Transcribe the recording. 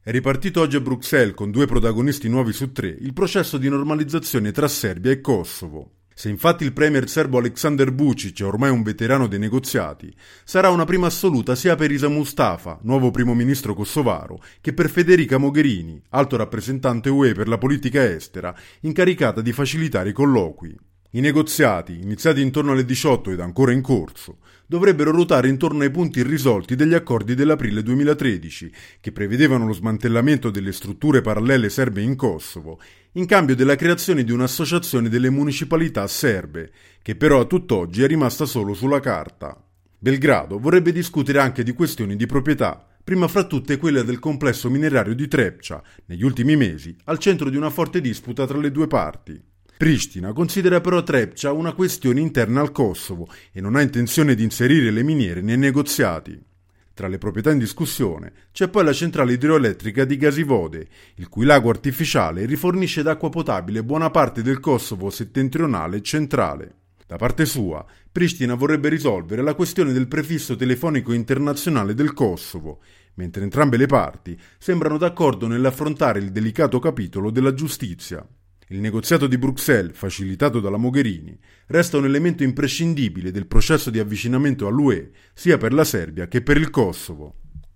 È ripartito oggi a Bruxelles con 2 protagonisti nuovi su 3 il processo di normalizzazione tra Serbia e Kosovo. Se infatti il premier serbo Aleksandar Vučić è ormai un veterano dei negoziati, sarà una prima assoluta sia per Isa Mustafa, nuovo primo ministro kosovaro, che per Federica Mogherini, alto rappresentante UE per la politica estera, incaricata di facilitare i colloqui. I negoziati, iniziati intorno alle 18 ed ancora in corso, dovrebbero ruotare intorno ai punti irrisolti degli accordi dell'aprile 2013, che prevedevano lo smantellamento delle strutture parallele serbe in Kosovo, in cambio della creazione di un'associazione delle municipalità serbe, che però a tutt'oggi è rimasta solo sulla carta. Belgrado vorrebbe discutere anche di questioni di proprietà, prima fra tutte quella del complesso minerario di Trepča, negli ultimi mesi al centro di una forte disputa tra le due parti. Pristina considera però Trepča una questione interna al Kosovo e non ha intenzione di inserire le miniere nei negoziati. Tra le proprietà in discussione c'è poi la centrale idroelettrica di Gasivode, il cui lago artificiale rifornisce d'acqua potabile buona parte del Kosovo settentrionale e centrale. Da parte sua, Pristina vorrebbe risolvere la questione del prefisso telefonico internazionale del Kosovo, mentre entrambe le parti sembrano d'accordo nell'affrontare il delicato capitolo della giustizia. Il negoziato di Bruxelles, facilitato dalla Mogherini, resta un elemento imprescindibile del processo di avvicinamento all'UE sia per la Serbia che per il Kosovo.